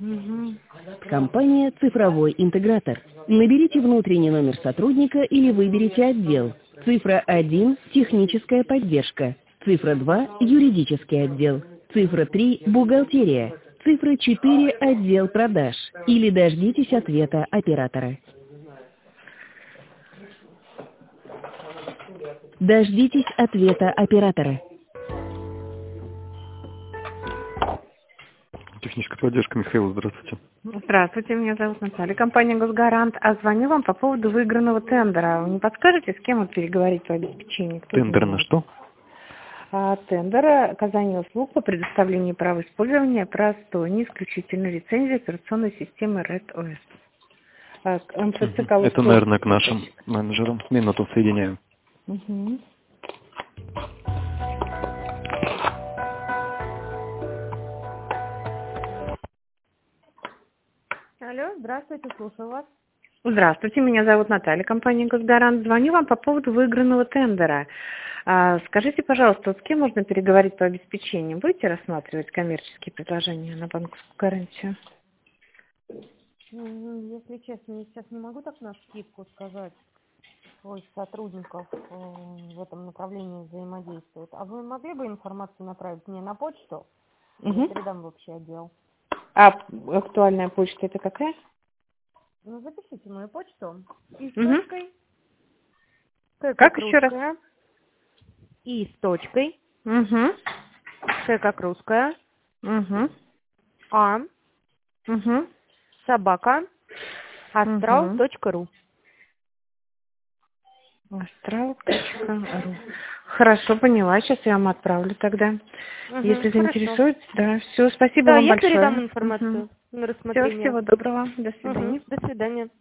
Компания «Цифровой интегратор». Наберите внутренний номер сотрудника или выберите отдел. Цифра 1– техническая поддержка. Цифра 2– юридический отдел. Цифра 3– бухгалтерия. Цифра 4– отдел продаж. Или дождитесь ответа оператора. Дождитесь ответа оператора. Техническая поддержка, Михаил, здравствуйте. Здравствуйте, меня зовут Наталья, компания «Госгарант». А звоню вам по поводу выигранного тендера. Вы не подскажете, с кем вот переговорить по обеспечению? Тендер на что? Тендер оказания услуг по предоставлению права использования простой, не исключительной лицензии операционной системы Red OS. МФЦ Это, наверное, к нашим менеджерам. Минуту соединяем. Алло, здравствуйте, слушаю вас. Здравствуйте, меня зовут Наталья, компания «Госгарант». Звоню вам по поводу выигранного тендера. Скажите, пожалуйста, с кем можно переговорить по обеспечению? Будете рассматривать коммерческие предложения на банковскую гарантию? Если честно, я сейчас не могу так на скидку сказать, сколько сотрудников в этом направлении взаимодействует. А вы могли бы информацию направить мне на почту? Я передам в общий отдел. А актуальная почта это какая? Ну, запишите мою почту. И с точкой. Как еще раз? И с точкой. Ш как русская. А. Собака. Астрал.ру. Астрал.ру. Хорошо, поняла. Сейчас я вам отправлю тогда. Если заинтересует, да. Все, спасибо вам большое. Да, я передам информацию на рассмотрение. Всего доброго. До свидания. До свидания.